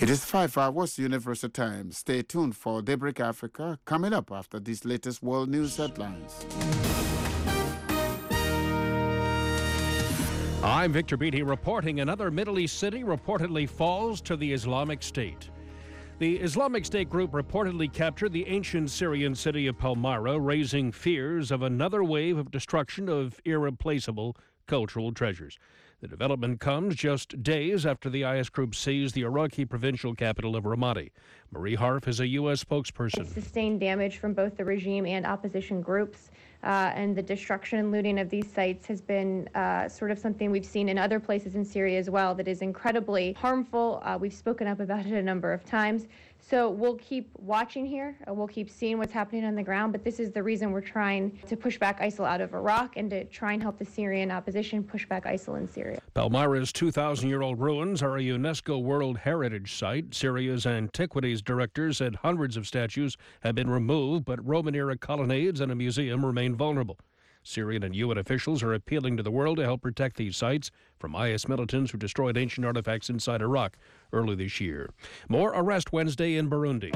It is 5 hours Universal Time. Stay tuned for Daybreak Africa coming up after these latest world news headlines. I'm Victor Beatty reporting another Middle East city reportedly falls to the Islamic State. The Islamic State group reportedly captured the ancient Syrian city of Palmyra, raising fears of another wave of destruction of irreplaceable cultural treasures. The development comes just days after the IS group seized the Iraqi provincial capital of Ramadi. Marie Harf is a U.S. spokesperson. It's sustained damage from both the regime and opposition groups, and the destruction and looting of these sites has been sort of something we've seen in other places in Syria as well that is incredibly harmful. We've spoken up about it a number of times. So we'll keep watching here. We'll keep seeing what's happening on the ground. But this is the reason we're trying to push back ISIL out of Iraq and to try and help the Syrian opposition push back ISIL in Syria. Palmyra's 2,000-year-old ruins are a UNESCO World Heritage Site. Syria's antiquities director said hundreds of statues have been removed, but Roman-era colonnades and a museum remain vulnerable. Syrian and UN officials are appealing to the world to help protect these sites from IS militants who destroyed ancient artifacts inside Iraq early this year. More arrest Wednesday in Burundi.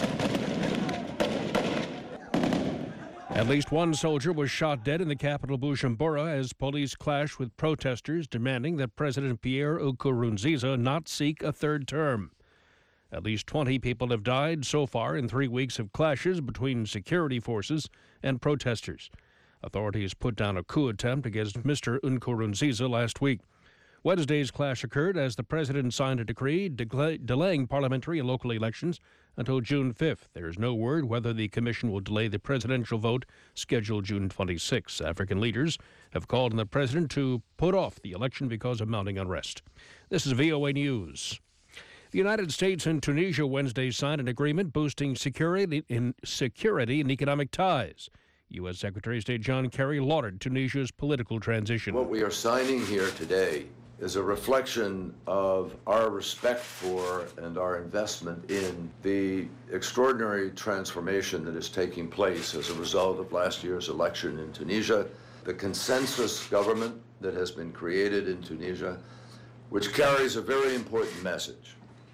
At least one soldier was shot dead in the capital Bujumbura as police clashed with protesters demanding that President Pierre Nkurunziza not seek a third term. At least 20 people have died so far in 3 weeks of clashes between security forces and protesters. Authorities put down a coup attempt against Mr. Nkurunziza last week. Wednesday's clash occurred as the president signed a decree delaying parliamentary and local elections until June 5th. There is no word whether the commission will delay the presidential vote scheduled June 26. African leaders have called on the president to put off the election because of mounting unrest. This is VOA News. The United States and Tunisia Wednesday signed an agreement boosting security and economic ties. U.S. Secretary of State John Kerry lauded Tunisia's political transition. What we are signing here today is a reflection of our respect for and our investment in the extraordinary transformation that is taking place as a result of last year's election in Tunisia, the consensus government that has been created in Tunisia, which carries a very important message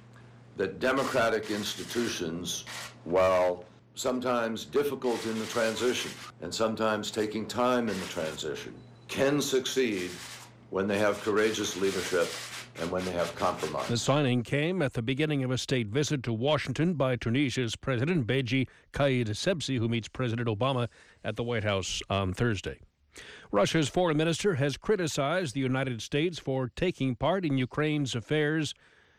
that democratic institutions, while sometimes difficult in the transition and sometimes taking time in the transition, can succeed when they have courageous leadership and when they have compromise. The signing came at the beginning of a state visit to Washington by Tunisia's President Beji Caid Essebsi, who meets President Obama at the White House on Thursday. Russia's foreign minister has criticized the United States for taking part in Ukraine's affairs,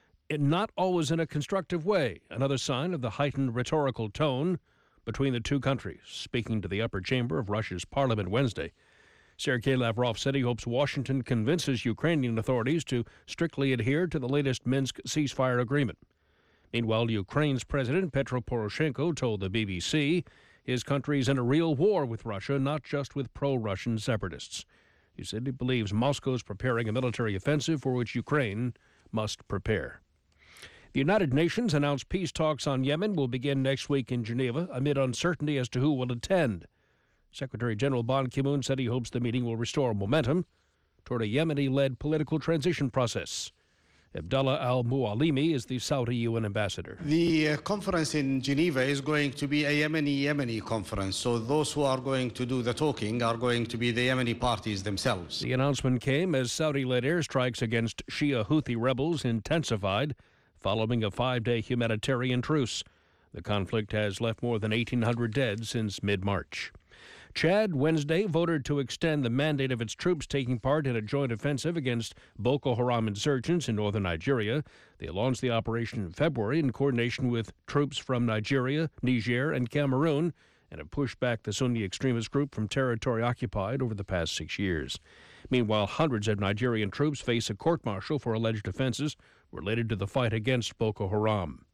not always in a constructive way, another sign of the heightened rhetorical tone between the two countries. Speaking to the upper chamber of Russia's parliament Wednesday, Sergei Lavrov said he hopes Washington convinces Ukrainian authorities to strictly adhere to the latest Minsk ceasefire agreement. Meanwhile, Ukraine's President Petro Poroshenko told the BBC his country is in a real war with Russia, not just with pro-Russian separatists. He said he believes Moscow is preparing a military offensive for which Ukraine must prepare. The United Nations announced peace talks on Yemen will begin next week in Geneva amid uncertainty as to who will attend. Secretary General Ban Ki-moon said he hopes the meeting will restore momentum toward a Yemeni-led political transition process. Abdullah al-Mualimi is the Saudi UN ambassador. The conference in Geneva is going to be a Yemeni conference, so those who are going to do the talking are going to be the Yemeni parties themselves. The announcement came as Saudi-led airstrikes against Shia Houthi rebels intensified following a 5-day humanitarian truce. The conflict has left more than 1,800 dead since mid-March. Chad Wednesday voted to extend the mandate of its troops taking part in a joint offensive against Boko Haram insurgents in northern Nigeria. They launched the operation in February in coordination with troops from Nigeria, Niger, and Cameroon, and have pushed back the Sunni extremist group from territory occupied over the past 6 years. Meanwhile, hundreds of Nigerian troops face a court-martial for alleged offenses related to the fight against Boko Haram.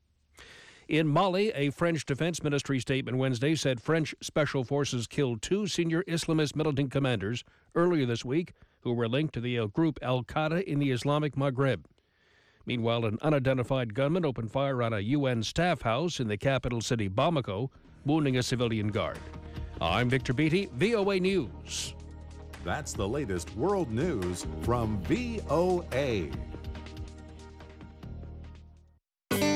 In Mali, a French Defense Ministry statement Wednesday said French special forces killed 2 senior Islamist militant commanders earlier this week who were linked to the group Al-Qaeda in the Islamic Maghreb. Meanwhile, an unidentified gunman opened fire on a UN staff house in the capital city Bamako, wounding a civilian guard. I'm Victor Beatty, VOA News. That's the latest world news from VOA.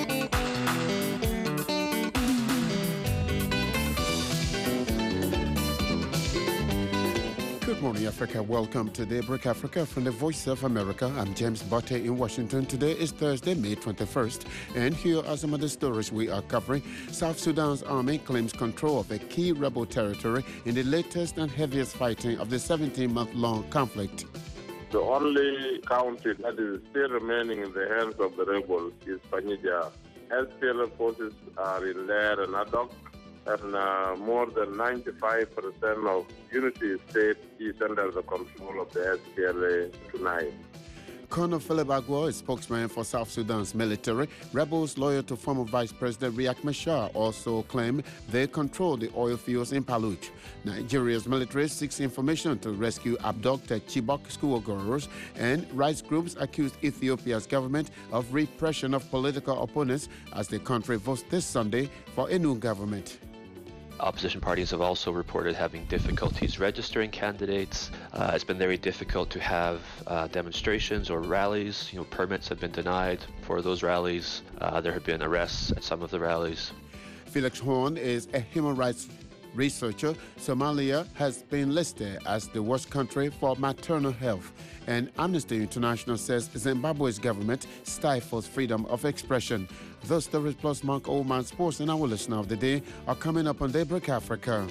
morning, Africa. Welcome to Daybreak Africa from the Voice of America. I'm James Botte in Washington. Today is Thursday, May 21st, and here are some of the stories we are covering. South Sudan's army claims control of a key rebel territory in the latest and heaviest fighting of the 17-month-long conflict. The only county that is still remaining in the hands of the rebels is Panija. SPLM forces are in Lair and Adok, and more than 95% of Unity State is under the control of the SPLA tonight. Colonel Philip Agua, a spokesman for South Sudan's military, rebels loyal to former Vice President Riek Machar also claim they control the oil fields in Paluch. Nigeria's military seeks information to rescue abducted Chibok schoolgirls, and rights groups accuse Ethiopia's government of repression of political opponents as the country votes this Sunday for a new government. Opposition parties have also reported having difficulties registering candidates. It's been very difficult to have demonstrations or rallies. Permits have been denied for those rallies. There have been arrests at some of the rallies. Felix Horn is a human rights researcher. Somalia has been listed as the worst country for maternal health, and Amnesty International says Zimbabwe's government stifles freedom of expression. Those stories plus Mark Oldman Sports and our listener of the day are coming up on Daybreak Africa.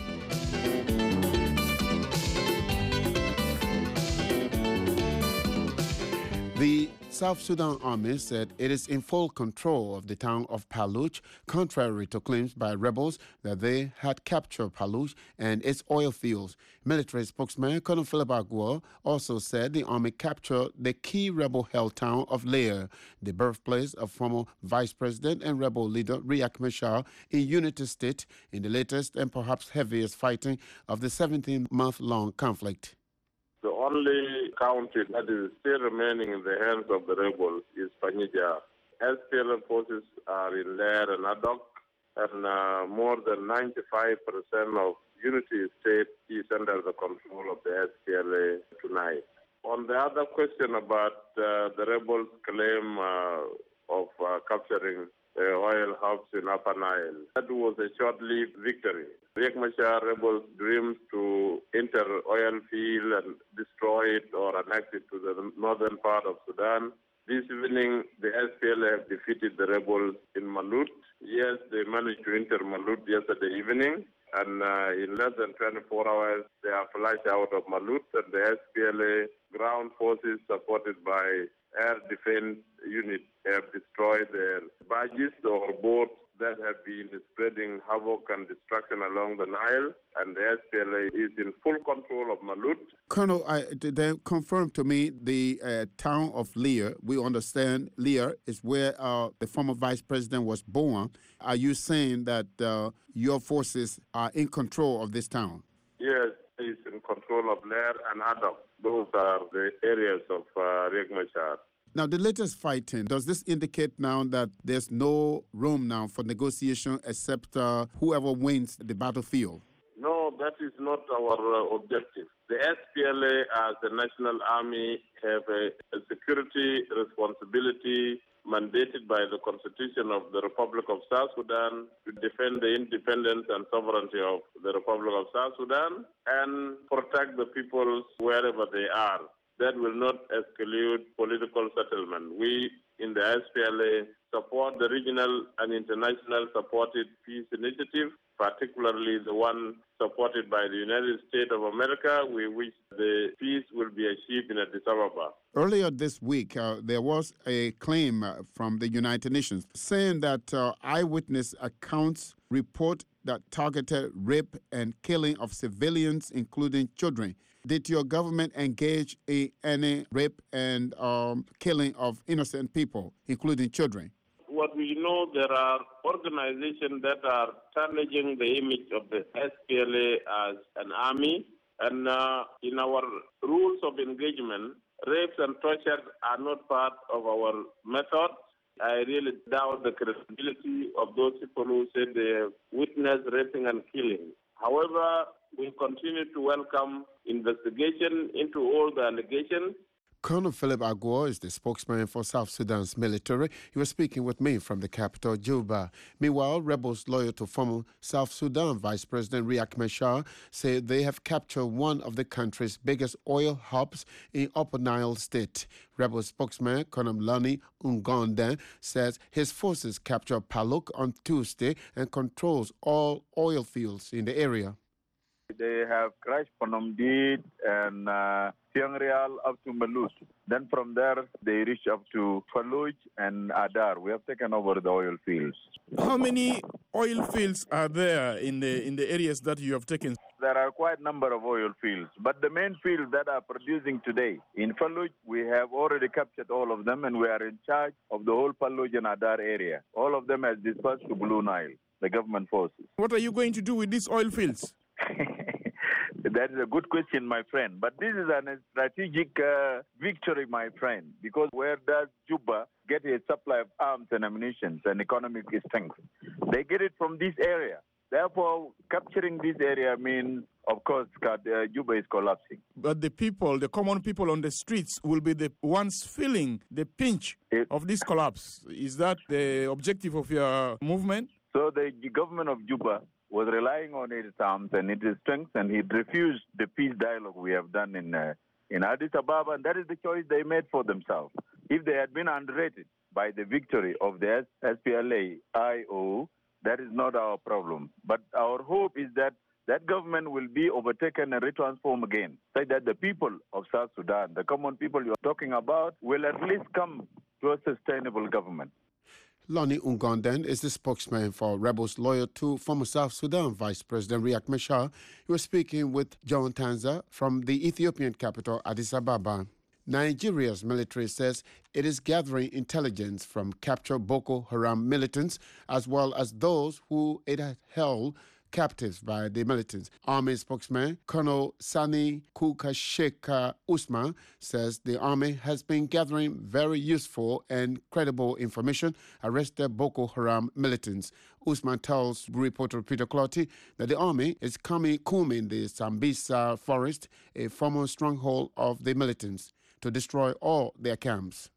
The South Sudan Army said it is in full control of the town of Paluch, contrary to claims by rebels that they had captured Paluch and its oil fields. Military spokesman Colonel Philip Agua also said the army captured the key rebel-held town of Lair, the birthplace of former Vice President and rebel leader Riek Machar in Unity State, in the latest and perhaps heaviest fighting of the 17-month-long conflict. The only county that is still remaining in the hands of the rebels is Panija. SPLM forces are in Lair and Adok, and more than 95% of Unity State is under the control of the SPLA tonight. On the other question about the rebels' claim of capturing oil hubs in Upper Nile, that was a short-lived victory. Riek Machar rebels dreams to enter oil field and destroy it or annex it to the northern part of Sudan. This evening, the SPLA have defeated the rebels in Malut. Yes, they managed to enter Malut yesterday evening, and in less than 24 hours, they are flushed out of Malut, and the SPLA ground forces supported by air defense units have destroyed their barges or boats that have been spreading havoc and destruction along the Nile, and the SPLA is in full control of Malut. Colonel, they confirmed to me the town of Lear. We understand Lear is where the former vice president was born. Are you saying that your forces are in control of this town? Yes, it's in control of Lear and Adok. Those are the areas of Riek Machar. Now, the latest fighting, does this indicate now that there's no room now for negotiation except whoever wins the battlefield? No, that is not our objective. The SPLA as the national army have a security responsibility mandated by the Constitution of the Republic of South Sudan to defend the independence and sovereignty of the Republic of South Sudan and protect the people wherever they are. That will not escalate political settlement. We in the SPLA support the regional and international supported peace initiative, particularly the one supported by the United States of America. We wish the peace will be achieved in Addis Ababa. Earlier this week, there was a claim from the United Nations saying that eyewitness accounts report that targeted rape and killing of civilians, including children. Did your government engage in any rape and killing of innocent people, including children? What we know, there are organizations that are tarnishing the image of the SPLA as an army. And in our rules of engagement, rapes and torture are not part of our methods. I really doubt the credibility of those people who said they witnessed raping and killing. However, we continue to welcome investigation into all the allegations. Colonel Philip Agor is the spokesman for South Sudan's military. He was speaking with me from the capital, Juba. Meanwhile, rebels loyal to former South Sudan Vice President Riek Machar say they have captured one of the country's biggest oil hubs in Upper Nile State. Rebel spokesman Colonel Lani Ungonda says his forces captured Paluk on Tuesday and controls all oil fields in the area. They have crashed Panamdid and Siang Real up to Malus. Then from there, they reach up to Faluj and Adar. We have taken over the oil fields. How many oil fields are there in the areas that you have taken? There are quite a number of oil fields, but the main fields that are producing today, in Faluj, we have already captured all of them, and we are in charge of the whole Faluj and Adar area. All of them has dispersed to Blue Nile, the government forces. What are you going to do with these oil fields? That is a good question, my friend. But this is a strategic victory, my friend, because where does Juba get a supply of arms and ammunition and economic strength? They get it from this area. Therefore, capturing this area means, of course, Juba is collapsing. But the people, the common people on the streets, will be the ones feeling the pinch of this collapse. Is that the objective of your movement? So the government of Juba was relying on its arms and its strength, and it refused the peace dialogue we have done in Addis Ababa, and that is the choice they made for themselves. If they had been underrated by the victory of the SPLA-IO, that is not our problem. But our hope is that that government will be overtaken and retransformed again, so that the people of South Sudan, the common people you are talking about, will at least come to a sustainable government. Lani Ungonden is the spokesman for rebels loyal to former South Sudan Vice President Riek Machar. He was speaking with John Tanza from the Ethiopian capital, Addis Ababa. Nigeria's military says it is gathering intelligence from captured Boko Haram militants as well as those who it had held captives by the militants. Army spokesman Colonel Sani Kukasheka Usman says the army has been gathering very useful and credible information arrested Boko Haram militants. Usman tells reporter Peter Clotty that the army is combing the Sambisa forest, a former stronghold of the militants, to destroy all their camps.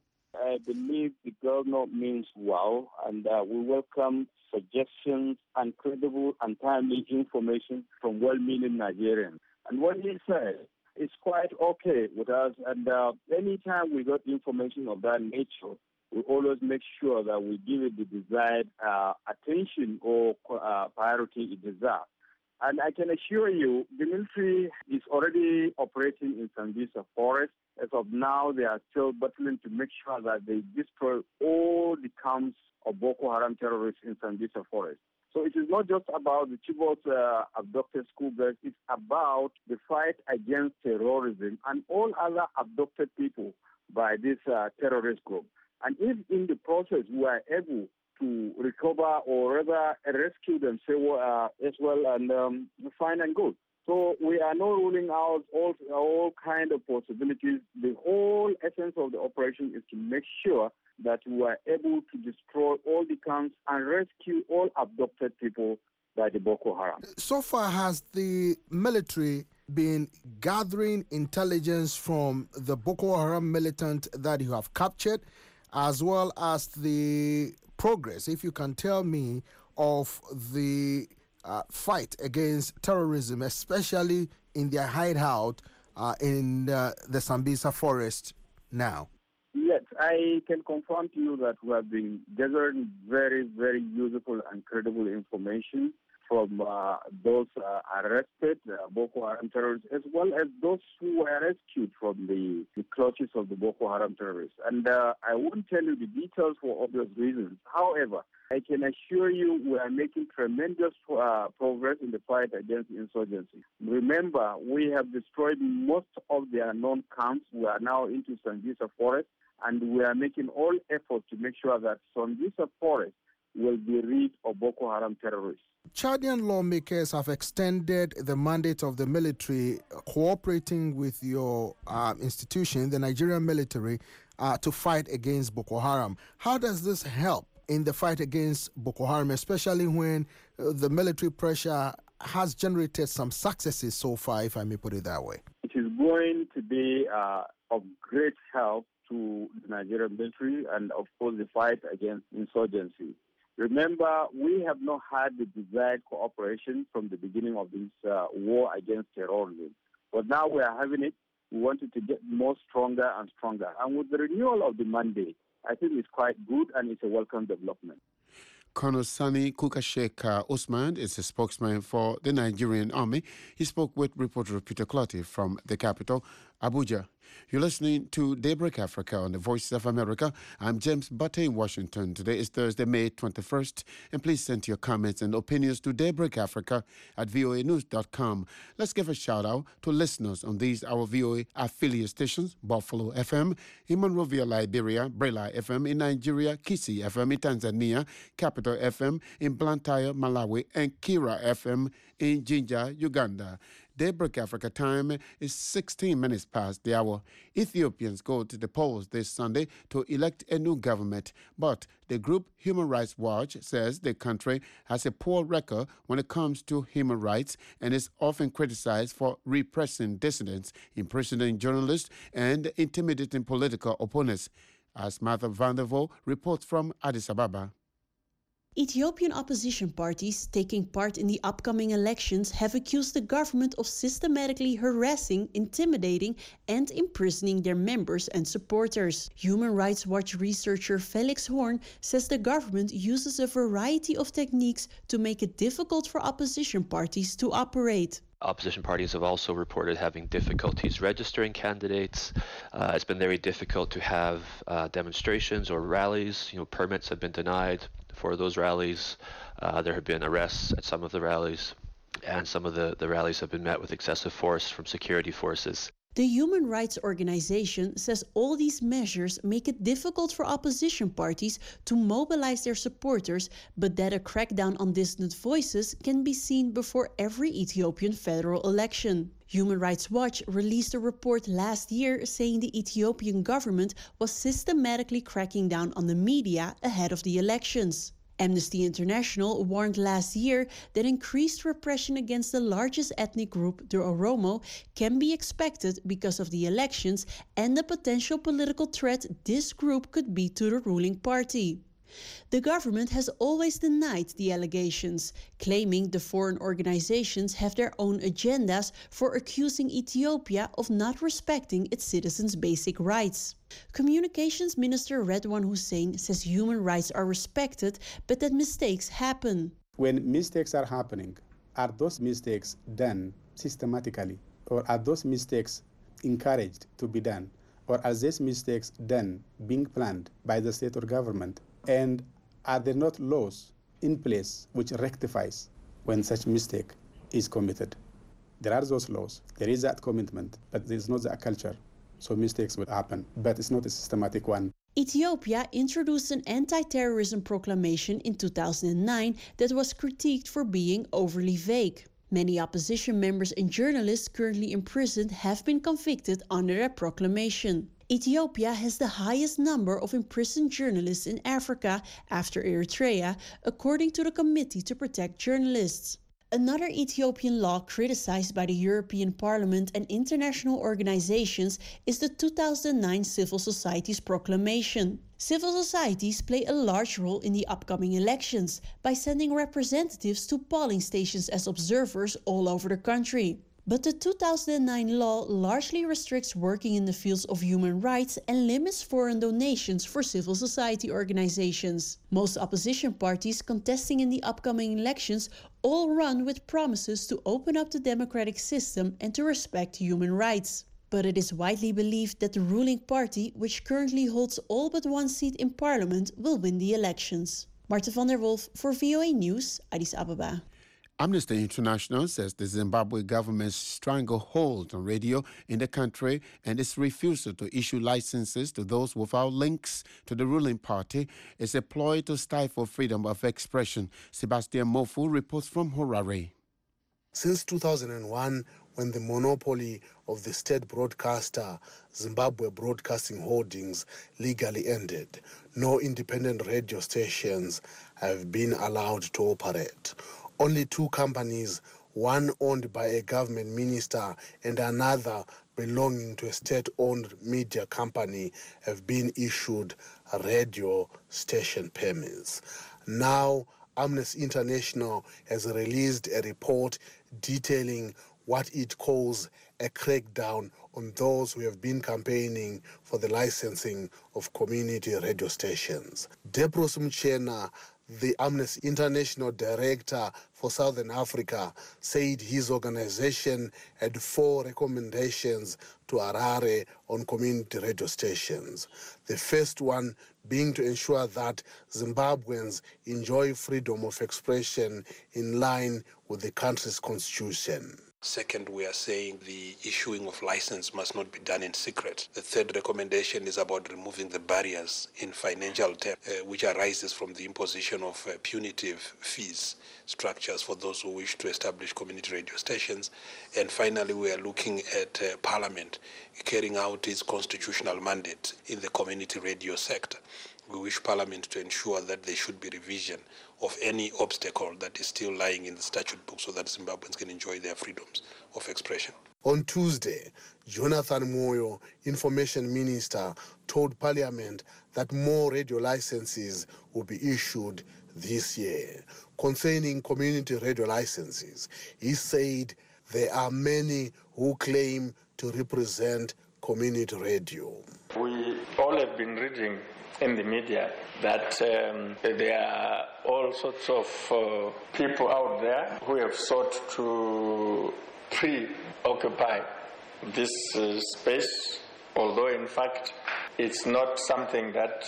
I believe the governor means well, and we welcome suggestions and credible and timely information from well-meaning Nigerians. And what he said is quite okay with us, and anytime we got information of that nature, we always make sure that we give it the desired attention or priority it deserves. And I can assure you, the military is already operating in Sambisa forest. As of now, they are still battling to make sure that they destroy all the camps of Boko Haram terrorists in Sambisa forest. So it is not just about the Chibok abducted schoolgirls, it's about the fight against terrorism and all other abducted people by this terrorist group. And if in the process we are able to recover or rather rescue them as well, and fine and good. So we are not ruling out all kind of possibilities. The whole essence of the operation is to make sure that we are able to destroy all the camps and rescue all abducted people by the Boko Haram. So far, has the military been gathering intelligence from the Boko Haram militant that you have captured, as well as the progress, if you can tell me, of the fight against terrorism, especially in their hideout in the Sambisa forest now? Yes, I can confirm to you that we have been gathering very, very useful and credible information from those arrested Boko Haram terrorists, as well as those who were rescued from the clutches of the Boko Haram terrorists. And I won't tell you the details for obvious reasons. However, I can assure you we are making tremendous progress in the fight against insurgency. Remember, we have destroyed most of their known camps. We are now into Sambisa forest, and we are making all efforts to make sure that Sambisa forest will be rid of Boko Haram terrorists. Chadian lawmakers have extended the mandate of the military cooperating with your institution, the Nigerian military, to fight against Boko Haram. How does this help in the fight against Boko Haram, especially when the military pressure has generated some successes so far, if I may put it that way? It is going to be of great help to the Nigerian military and, of course, the fight against insurgency. Remember, we have not had the desired cooperation from the beginning of this war against terrorism. But now we are having it. We want it to get more stronger and stronger. And with the renewal of the mandate, I think it's quite good and it's a welcome development. Colonel Sani Kukasheka Usman is a spokesman for the Nigerian Army. He spoke with reporter Peter Clotty from the capital, Abuja. You're listening to Daybreak Africa on the Voice of America. I'm James Butte in Washington. Today is Thursday, May 21st. And please send your comments and opinions to Daybreak Africa at voanews.com. Let's give a shout out to listeners on these our VOA affiliate stations: Buffalo FM in Monrovia, Liberia, Brela FM in Nigeria, Kisi FM in Tanzania, Capital FM in Blantyre, Malawi, and Kira FM in Jinja, Uganda. Daybreak Africa time is 16 minutes past the hour. Ethiopians go to the polls this Sunday to elect a new government, but the group Human Rights Watch says the country has a poor record when it comes to human rights and is often criticized for repressing dissidents, imprisoning journalists, and intimidating political opponents. As Martha van der Vol reports from Addis Ababa. Ethiopian opposition parties taking part in the upcoming elections have accused the government of systematically harassing, intimidating, and imprisoning their members and supporters. Human Rights Watch researcher Felix Horn says the government uses a variety of techniques to make it difficult for opposition parties to operate. Opposition parties have also reported having difficulties registering candidates. It's been very difficult to have demonstrations or rallies. Permits have been denied for those rallies. There have been arrests at some of the rallies, and some of the rallies have been met with excessive force from security forces. The Human Rights Organization says all these measures make it difficult for opposition parties to mobilize their supporters, but that a crackdown on dissident voices can be seen before every Ethiopian federal election. Human Rights Watch released a report last year saying the Ethiopian government was systematically cracking down on the media ahead of the elections. Amnesty International warned last year that increased repression against the largest ethnic group, the Oromo, can be expected because of the elections and the potential political threat this group could be to the ruling party. The government has always denied the allegations, claiming the foreign organizations have their own agendas for accusing Ethiopia of not respecting its citizens' basic rights. Communications Minister Redwan Hussein says human rights are respected, but that mistakes happen. When mistakes are happening, are those mistakes done systematically, or are those mistakes encouraged to be done, or are these mistakes done being planned by the state or government? And are there not laws in place which rectifies when such mistake is committed? There are those laws, there is that commitment, but there is not that culture. So mistakes will happen, but it's not a systematic one. Ethiopia introduced an anti-terrorism proclamation in 2009 that was critiqued for being overly vague. Many opposition members and journalists currently imprisoned have been convicted under that proclamation. Ethiopia has the highest number of imprisoned journalists in Africa after Eritrea, according to the Committee to Protect Journalists. Another Ethiopian law criticized by the European Parliament and international organizations is the 2009 Civil Societies Proclamation. Civil societies play a large role in the upcoming elections by sending representatives to polling stations as observers all over the country. But the 2009 law largely restricts working in the fields of human rights and limits foreign donations for civil society organizations. Most opposition parties contesting in the upcoming elections all run with promises to open up the democratic system and to respect human rights. But it is widely believed that the ruling party, which currently holds all but one seat in parliament, will win the elections. Martha van der Wolf for VOA News, Addis Ababa. Amnesty International says the Zimbabwe government's stranglehold on radio in the country and its refusal to issue licenses to those without links to the ruling party is a ploy to stifle freedom of expression. Sebastian Mofu reports from Harare. Since 2001, when the monopoly of the state broadcaster, Zimbabwe Broadcasting Holdings, legally ended, no independent radio stations have been allowed to operate. Only two companies, one owned by a government minister and another belonging to a state-owned media company have been issued radio station permits. Now, Amnesty International has released a report detailing what it calls a crackdown on those who have been campaigning for the licensing of community radio stations. Debros Mchena, the Amnesty International Director for Southern Africa, said his organization had 4 recommendations to Harare on community radio stations. The first one being to ensure that Zimbabweans enjoy freedom of expression in line with the country's constitution. Second, we are saying the issuing of license must not be done in secret. The third recommendation is about removing the barriers in financial terms, which arises from the imposition of punitive fees structures for those who wish to establish community radio stations. And finally, we are looking at Parliament carrying out its constitutional mandate in the community radio sector. We wish Parliament to ensure that there should be revision of any obstacle that is still lying in the statute book so that Zimbabweans can enjoy their freedoms of expression. On Tuesday, Jonathan Moyo, Information Minister, told Parliament that more radio licenses will be issued this year. Concerning community radio licenses, he said there are many who claim to represent community radio. We all have been reading in the media that there are all sorts of people out there who have sought to preoccupy this space, although in fact it's not something that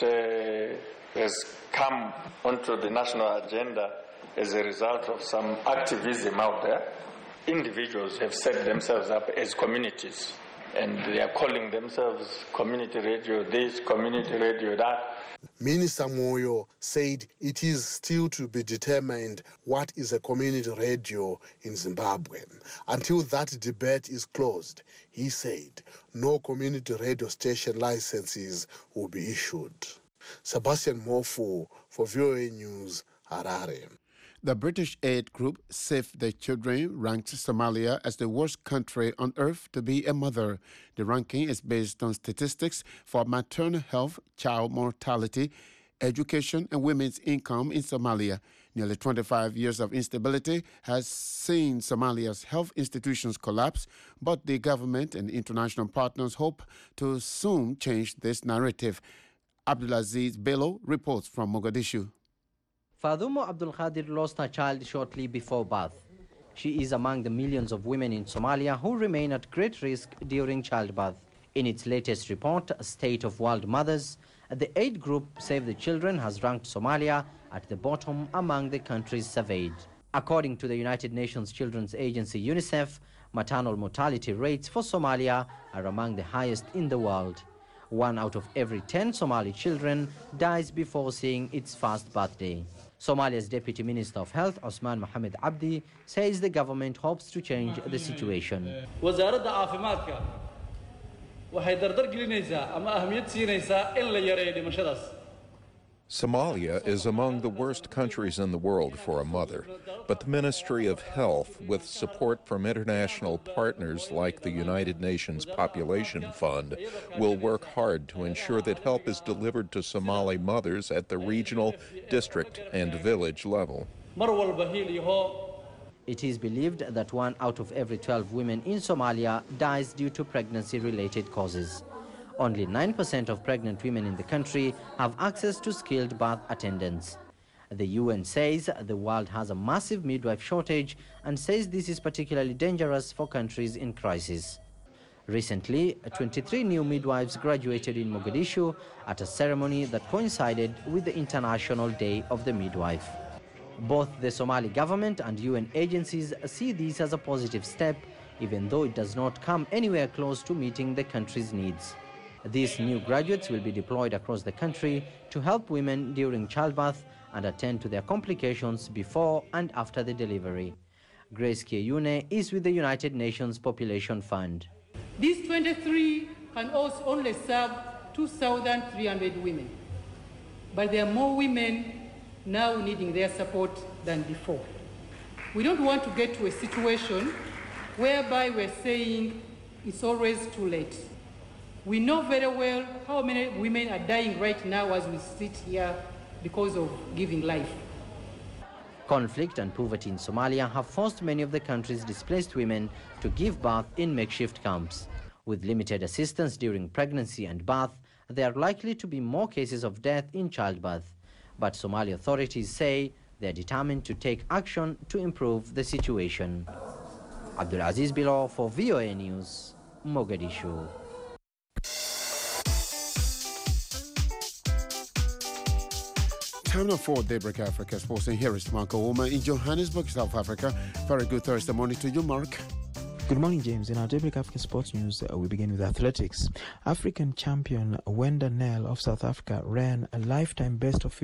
has come onto the national agenda as a result of some activism out there. Individuals have set themselves up as communities, and they are calling themselves community radio this, community radio that. Minister Moyo said it is still to be determined what is a community radio in Zimbabwe. Until that debate is closed, he said no community radio station licenses will be issued. Sebastian Mofu for VOA News, Harare. The British aid group Save the Children ranked Somalia as the worst country on earth to be a mother. The ranking is based on statistics for maternal health, child mortality, education, and women's income in Somalia. Nearly 25 years of instability has seen Somalia's health institutions collapse, but the government and international partners hope to soon change this narrative. Abdulaziz Bello reports from Mogadishu. Fadumo Abdul Khadir lost her child shortly before birth. She is among the millions of women in Somalia who remain at great risk during childbirth. In its latest report, State of World Mothers, the aid group Save the Children has ranked Somalia at the bottom among the countries surveyed. According to the United Nations Children's Agency UNICEF, maternal mortality rates for Somalia are among the highest in the world. 1 out of every 10 Somali children dies before seeing its first birthday. Somalia's Deputy Minister of Health, Osman Mohamed Abdi, says the government hopes to change the situation. wasaaradda caafimaadka waxay dardar gelinaysaa ama ahmiyad siinaysaa in la yareeyo dhimashadaas. Somalia is among the worst countries in the world for a mother, but the Ministry of Health, with support from international partners like the United Nations Population Fund, will work hard to ensure that help is delivered to Somali mothers at the regional, district, and village level. It is believed that 1 out of every 12 women in Somalia dies due to pregnancy-related causes. Only 9% of pregnant women in the country have access to skilled birth attendants. The UN says the world has a massive midwife shortage and says this is particularly dangerous for countries in crisis. Recently, 23 new midwives graduated in Mogadishu at a ceremony that coincided with the International Day of the Midwife. Both the Somali government and UN agencies see this as a positive step, even though it does not come anywhere close to meeting the country's needs. These new graduates will be deployed across the country to help women during childbirth and attend to their complications before and after the delivery. Grace Kieyune is with the United Nations Population Fund. These 23 can also only serve 2,300 women, but there are more women now needing their support than before. We don't want to get to a situation whereby we're saying it's always too late. We know very well how many women are dying right now as we sit here because of giving life. Conflict and poverty in Somalia have forced many of the country's displaced women to give birth in makeshift camps. With limited assistance during pregnancy and birth, there are likely to be more cases of death in childbirth. But Somali authorities say they are determined to take action to improve the situation. Abdulaziz Bilo for VOA News, Mogadishu. Time now for Daybreak Africa Sports, and here is Mark Ouma in Johannesburg, South Africa. Very good Thursday morning to you, Mark. Good morning, James. In our Daybreak African Sports News, we begin with athletics. African champion Wenda Nel of South Africa ran a lifetime best of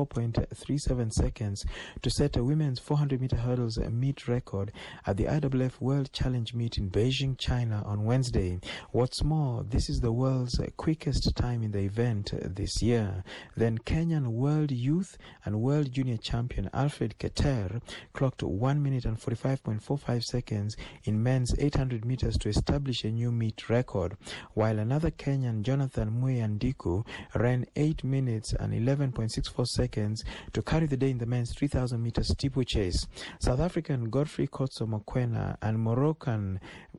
54.37 seconds to set a women's 400-meter hurdles meet record at the IAAF World Challenge meet in Beijing, China on Wednesday. What's more, this is the world's quickest time in the event this year. Then Kenyan World Youth and World Junior champion Alfred Keter clocked 1 minute and 45.45 seconds in men's 800 meters to establish a new meet record, while another Kenyan, Jonathan Muyandiku, ran 8 minutes and 11.64 seconds to carry the day in the men's 3,000 meter steeplechase. South African Godfrey Kotso Mokoena and Moroccan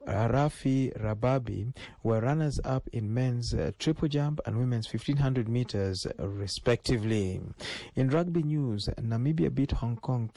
Rafi Rababi were runners-up in men's triple jump and women's 1,500 meters, respectively. In rugby news, Namibia beat Hong Kong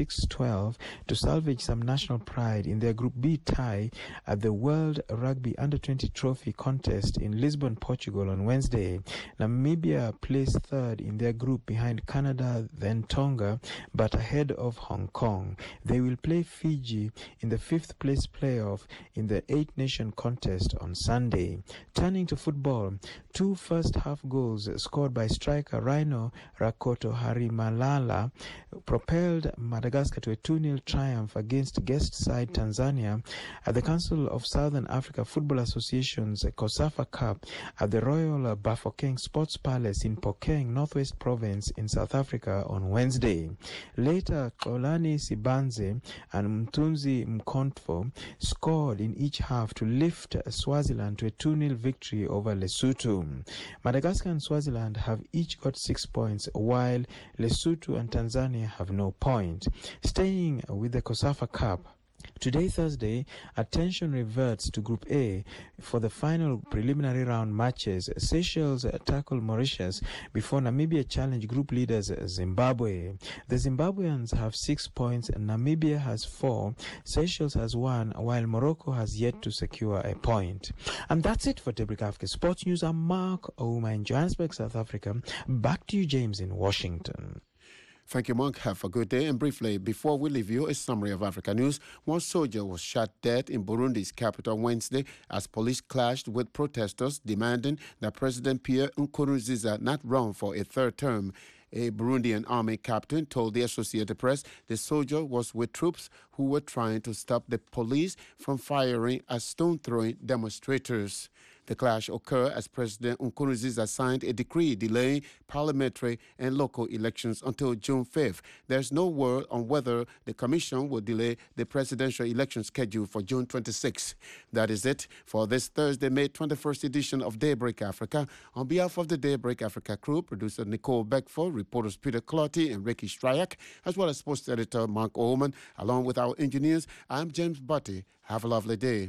36-12 to salvage some national pride in their Group B tie at the World Rugby Under-20 Trophy contest in Lisbon, Portugal on Wednesday. Namibia placed third in their group behind Canada, then Tonga, but ahead of Hong Kong. They will play Fiji in the 5th place playoff in the 8-nation contest on Sunday. Turning to football, 2 first-half goals scored by striker Rhino Rakoto Harimalala propelled Madagascar to a 2-0 triumph against guest side Tanzania at the Council of Southern Africa Football Association's COSAFA Cup at the Royal Bafokeng Sports Palace in Phokeng, Northwest Province in South Africa on Wednesday. Later, Xolani Sibanze and Mtunzi Mkontfo scored in each half to lift Swaziland to a 2-0 victory over Lesotho. Madagascar and Swaziland have each got 6 points, while Lesotho and Tanzania have no point. Staying with the COSAFA Cup, today, Thursday, attention reverts to Group A for the final preliminary round matches. Seychelles tackle Mauritius before Namibia challenge group leaders Zimbabwe. The Zimbabweans have 6 points, Namibia has 4, Seychelles has 1, while Morocco has yet to secure a point. And that's it for Daybreak Africa Sports News. I'm Mark Ouma in Johannesburg, South Africa. Back to you, James, in Washington. Thank you, Mark. Have a good day. And briefly, before we leave you, a summary of Africa news. One soldier was shot dead in Burundi's capital Wednesday as police clashed with protesters demanding that President Pierre Nkurunziza not run for a third term. A Burundian army captain told the Associated Press the soldier was with troops who were trying to stop the police from firing at stone-throwing demonstrators. The clash occurred as President Nkurunziza signed a decree delaying parliamentary and local elections until June 5th. There's no word on whether the commission will delay the presidential election scheduled for June 26th. That is it for this Thursday, May 21st edition of Daybreak Africa. On behalf of the Daybreak Africa crew, producer Nicole Beckford, reporters Peter Clotty and Ricky Stryak, as well as sports editor Mark Oman, along with our engineers, I'm James Butty. Have a lovely day.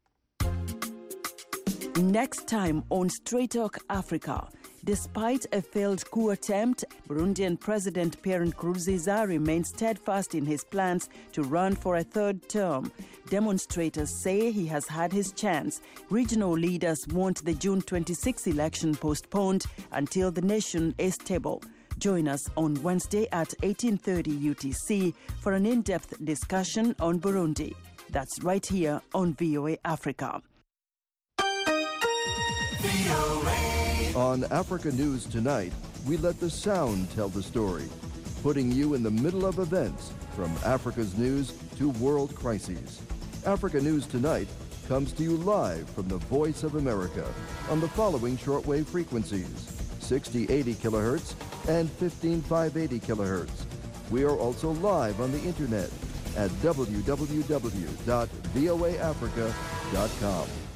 Next time on Straight Talk Africa, despite a failed coup attempt, Burundian President Pierre Nkurunziza remains steadfast in his plans to run for a third term. Demonstrators say he has had his chance. Regional leaders want the June 26 election postponed until the nation is stable. Join us on Wednesday at 18:30 UTC for an in-depth discussion on Burundi. That's right here on VOA Africa. On Africa News Tonight, we let the sound tell the story, putting you in the middle of events from Africa's news to world crises. Africa News Tonight comes to you live from the Voice of America on the following shortwave frequencies: 6080 kilohertz and 15580 kilohertz. We are also live on the internet at www.voaafrica.com.